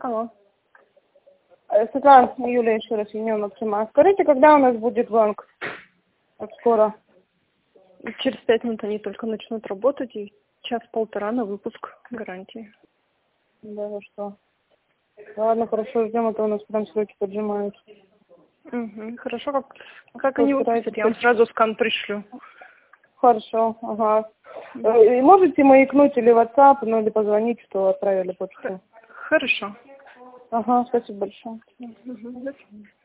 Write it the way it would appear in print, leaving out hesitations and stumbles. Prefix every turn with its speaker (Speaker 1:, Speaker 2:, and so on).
Speaker 1: Алло.
Speaker 2: Светлана, Юлия, еще раз, Юния Максима. Скажите, когда у нас будет банк? Как скоро?
Speaker 1: Через 5 минут они только начнут работать, и час-полтора на выпуск гарантии.
Speaker 2: Да, ну что? Ладно, хорошо, ждем, а то у нас прям сроки поджимают.
Speaker 1: Угу. Хорошо, как они выпустят, я вам сразу скан пришлю.
Speaker 2: Хорошо, ага. И можете маякнуть или WhatsApp, ну или позвонить, что отправили почту?
Speaker 1: Хорошо.
Speaker 2: Ага, спасибо большое.
Speaker 1: Угу.